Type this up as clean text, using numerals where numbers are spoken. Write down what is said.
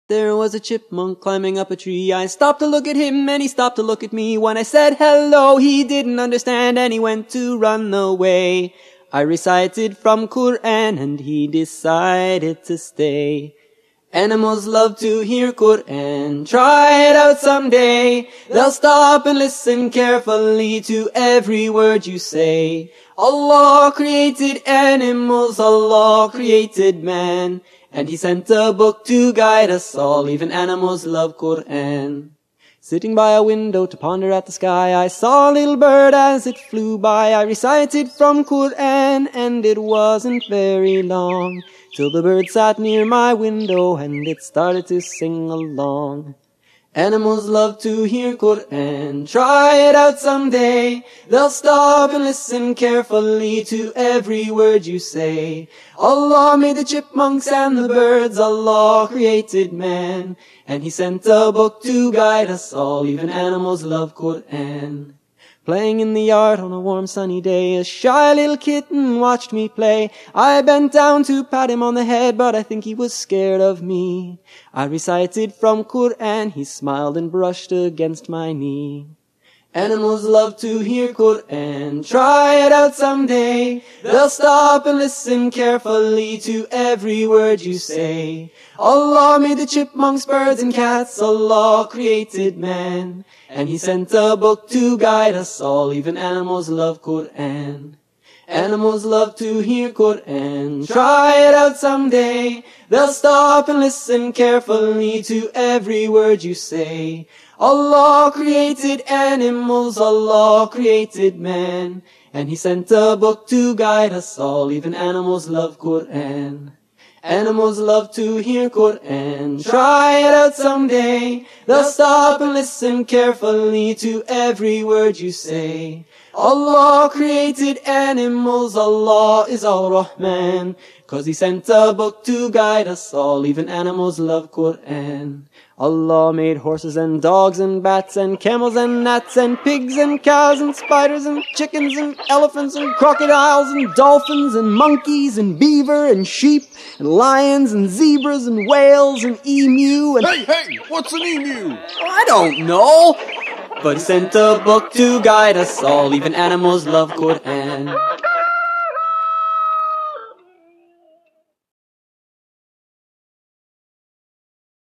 There was a chipmunk climbing up a tree. I stopped to look at him and he stopped to look at me. When I said hello, he didn't understand and he went to run away. I recited from Quran and he decided to stay. Animals love to hear Quran. Try it out someday. They'll stop and listen carefully to every word you say. Allah created animals, Allah created man. And he sent a book to guide us all, even animals love Quran. Sitting by a window to ponder at the sky, I saw a little bird as it flew by. I recited from Quran and it wasn't very long, till the bird sat near my window and it started to sing along. Animals love to hear Quran. Try it out someday. They'll stop and listen carefully to every word you say. Allah made the chipmunks and the birds. Allah created man. And he sent a book to guide us all. Even animals love Quran. Playing in the yard on a warm sunny day, a shy little kitten watched me play. I bent down to pat him on the head, but I think he was scared of me. I recited from Quran, he smiled and brushed against my knee. Animals love to hear Quran. Try it out someday. They'll stop and listen carefully to every word you say. Allah made the chipmunks, birds and cats. Allah created man. And he sent a book to guide us all. Even animals love Quran. Animals love to hear Quran. Try it out someday. They'll stop and listen carefully to every word you say. Allah created animals, Allah created man. And he sent a book to guide us all. Even animals love Quran. Animals love to hear Quran. Try it out someday. They'll stop and listen carefully to every word you say. Allah created animals, Allah is Al-Rahman. 'Cause he sent a book to guide us all. Even animals love Quran. Allah made horses and dogs and bats and camels and gnats and pigs and cows and spiders and chickens and elephants and crocodiles and dolphins and monkeys and beaver and sheep and lions and zebras and whales and emu and... Hey, what's an emu? I don't know. But he sent a book to guide us all. Even animals love Quran.